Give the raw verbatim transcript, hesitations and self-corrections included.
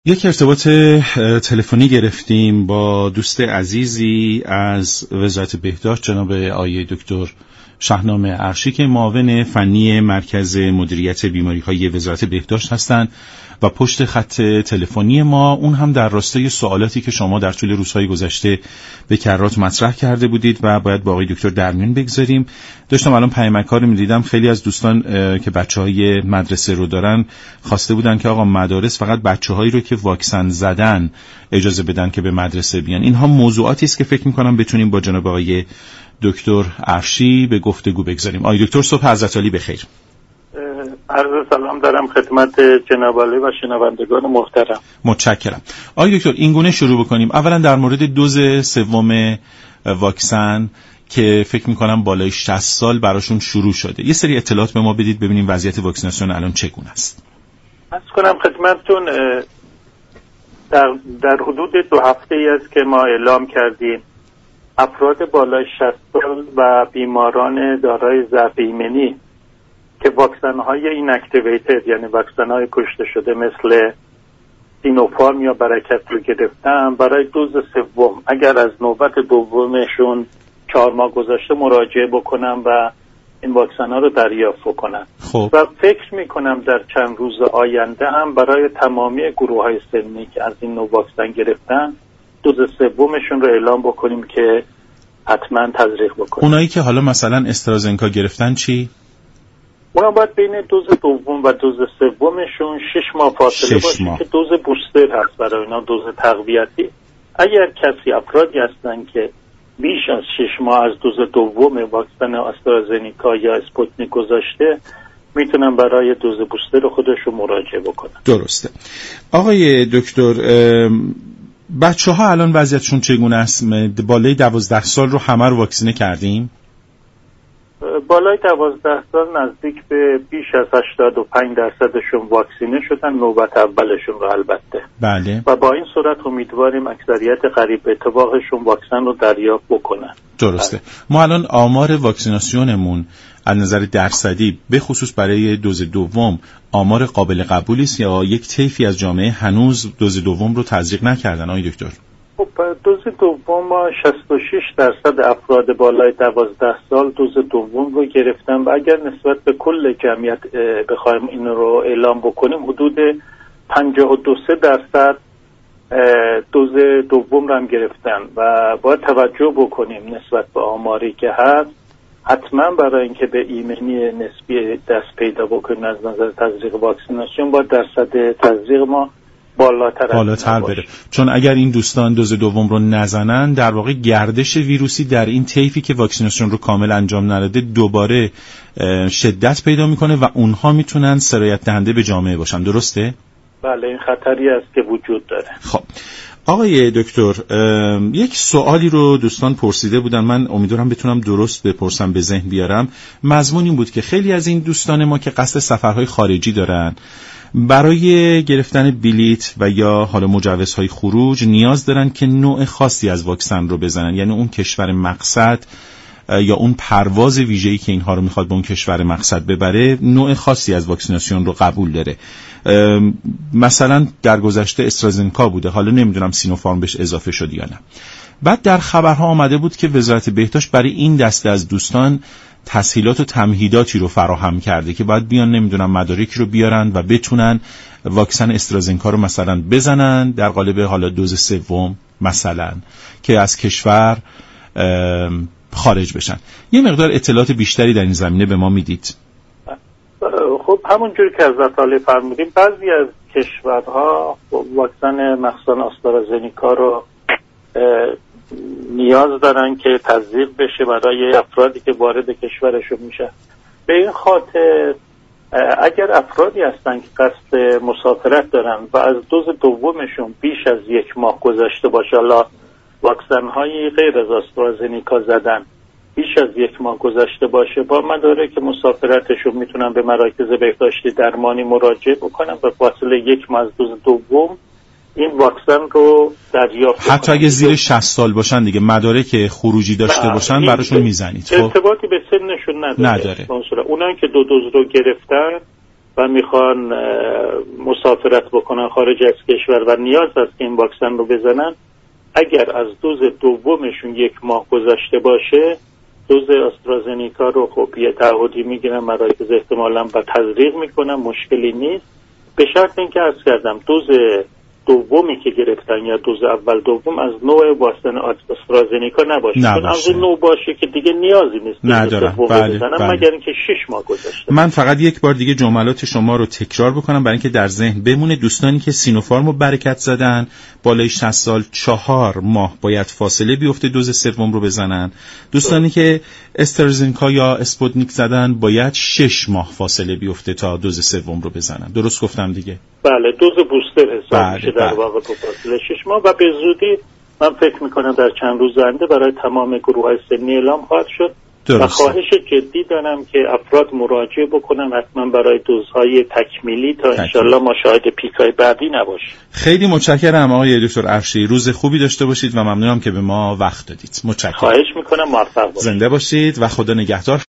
یک ارتباط تلفنی گرفتیم با دوست عزیزی از وزارت بهداشت، جناب آقای دکتر شاهنامه ارشی که معاون فنی مرکز مدیریت بیماری‌های وزارت بهداشت هستند و پشت خط تلفنی ما، اون هم در راستای سوالاتی که شما در طول روزهای گذشته به کرات مطرح کرده بودید و باید با آقای دکتر در میون بگذاریم. داشتم الان پیامک‌ها رو می‌دیدم، خیلی از دوستان که بچه‌های مدرسه رو دارن خواسته بودن که آقا مدارس فقط بچه‌هایی رو که واکسن زدن اجازه بدن که به مدرسه بیان. اینها موضوعاتی است که فکر می‌کنم بتونیم با جناب آقای دکتر ارشی به گفتگو بگذاریم. آقای دکتر صبح حضرت عالی بخیر. عرض سلام دارم خدمت جناب عالی و شنوندگان محترم. متشکرم. آقای دکتر این گونه شروع بکنیم. اولا در مورد دوز سوم واکسن که فکر می‌کنم بالای شصت سال براشون شروع شده، یه سری اطلاعات به ما بدید ببینیم وضعیت واکسیناسیون الان چگونه است. عرض کنم خدمتتون در در حدود دو هفته‌ای است که ما اعلام کردیم افراد بالای شصت سال و بیماران دارای ضعف ایمنی که واکسن‌های ایناکتیویتد یعنی واکسن‌های کشته شده مثل سینوفارم یا برکت رو گرفتن، برای دوز سوم اگر از نوبت دومشون چهار ماه گذشته مراجعه بکنن و این واکسن‌ها رو دریافت کنن. خب. و فکر می‌کنم در چند روز آینده هم برای تمامی گروه‌های سنی که از این نوع واکسن گرفتن دوز سومشون رو اعلام بکنیم که حتما تزریق بکنیم. اونایی که حالا مثلا استرازنکا گرفتن چی؟ اونا باید بین دوز دوم و دوز سومشون شش ماه فاصله باشه ماه. که دوز بوستر هست برای اینا، دوز تقویتی. اگر کسی افرادی هستن که بیش از شش ماه از دوز دوم واکسن آسترازنیکا یا اسپوتنیک گذاشته میتونن برای دوز بوستر خودشون مراجعه بکنن. درسته. آقای دکتر بچه ها الان وضعیتشون چگونه است؟ بالای دوازده سال رو همه رو واکسینه کردیم؟ بالای دوازده سال نزدیک به بیش از هشتاد و پنج درصدشون واکسینه شدن، نوبت اولشون رو البته. بله. و با این صورت امیدواریم اکثریت قریب اتفاقشون واکسن رو دریافت بکنن. درسته. بله. ما الان آمار واکسیناسیونمون از نظر درصدی به خصوص برای دوز دوم آمار قابل قبولی است یا یک طیفی از جامعه هنوز دوز دوم رو تزریق نکردن آقای دکتر؟ خب دوز دوم ما شصت و شش درصد افراد بالای دوازده سال دوز دوم رو گرفتن و اگر نسبت به کل جمعیت بخوایم این رو اعلام بکنیم حدود پنجاه و دو درصد دوز دوم رو هم گرفتن و باید توجه بکنیم نسبت به آماری که هست. حتما برای اینکه به ایمنی نسبی دست پیدا بکنیم از نظر تزریق واکسیناسیون با درصد تزریق ما بالاتر بالاتر بره، چون اگر این دوستان دوز دوم رو نزنن در واقع گردش ویروسی در این طیفی که واکسیناسیون رو کامل انجام نداده دوباره شدت پیدا میکنه و اونها میتونن سرایت دهنده به جامعه باشن. درسته؟ بله این خطری است که وجود داره. خب آقای دکتر یک سوالی رو دوستان پرسیده بودن، من امیدوارم بتونم درست بپرسم به ذهن بیارم. مضمون این بود که خیلی از این دوستان ما که قصد سفرهای خارجی دارن برای گرفتن بلیت و یا حالا مجوزهای خروج نیاز دارن که نوع خاصی از واکسن رو بزنن، یعنی اون کشور مقصد یا اون پرواز ویژه‌ای که اینها رو میخواد به اون کشور مقصد ببره نوع خاصی از واکسیناسیون رو قبول داره. مثلا در گذشته استرازنکا بوده، حالا نمیدونم سینوفارم بهش اضافه شد یا نه. بعد در خبرها آمده بود که وزارت بهداشت برای این دسته از دوستان تسهیلات و تمهیداتی رو فراهم کرده که باید بیان نمیدونم مدارکی رو بیارن و بتونن واکسن استرازنکا رو مثلا بزنن در قالب حالا دوز سوم مثلا که از کشور خارج بشن. یه مقدار اطلاعات بیشتری در این زمینه به ما میدید؟ خب همونجوری که حضرت عالی فرمودیم بعضی از کشورها واکسن مخصوصا آسترازنیکا رو نیاز دارن که تزریق بشه برای افرادی که وارد کشورشون میشه. به این خاطر اگر افرادی هستن که قصد مسافرت دارن و از دوز دومشون بیش از یک ماه گذشته باشه، حالا واکسن های غیر از آسترازنیکا زدن بیش از یک ماه گذشته باشه، با مدارک مسافرتشون میتونن به مراکز بهداشتی درمانی مراجعه بکنن و فاصله یک ماه از دوز دوم این واکسن رو دریافت کنن. حتی اگه زیر شصت سال باشن دیگه مدارک خروجی داشته باشن براشون میزنید. خب ارتباطی به سنشون نداره. نداره. اونایی که دو دوز رو گرفتن و میخوان مسافرت بکنن خارج از کشور و نیاز هست که این واکسن رو بزنن، اگر از دوز دومشون یک ماه گذشته باشه دوز آسترازنیکا رو خب یه تعهدی میگیرن، مراکز احتمالاً با تزریق میکنن، مشکلی نیست، به شرط اینکه عرض کردم دوز دومی که گرفتن یا دوز اول دوم از نوع واکسن آسترازنیکا نباشه. چون از نوع باشه که دیگه نیازی نیست ندارم. بله، بله. مگر اینکه شش ماه گذشته. من فقط یک بار دیگه جملات شما رو تکرار بکنم برای اینکه در ذهن بمونه. دوستانی که سینوفارم رو برکت زدن بالای شصت سال چهار ماه باید فاصله بیفته دوز سوم رو بزنن. دوستانی ده. که استرازینکا یا اسپوتنیک زدن باید شش ماه فاصله بیفته تا دوز سوم رو بزنن. درست گفتم دیگه؟ بله، دوز بوستر حساب بله، میشه در واقع تو فاصله شش ماه و به زودی من فکر میکنم در چند روز آینده برای تمام گروه‌های سنی اعلام خواهد شد. درسته. و خواهش جدی دارم که افراد مراجعه بکنن حتما برای دوزهای تکمیلی تا انشالله ما شاهد پیکای بعدی نباشیم. خیلی متشکرم آقای دکتر افشی، روز خوبی داشته باشید و ممنونم که به ما وقت دادید. متشکرم. خواهش میکنم، موفق باشید. زنده باشید و خدا نگهدار.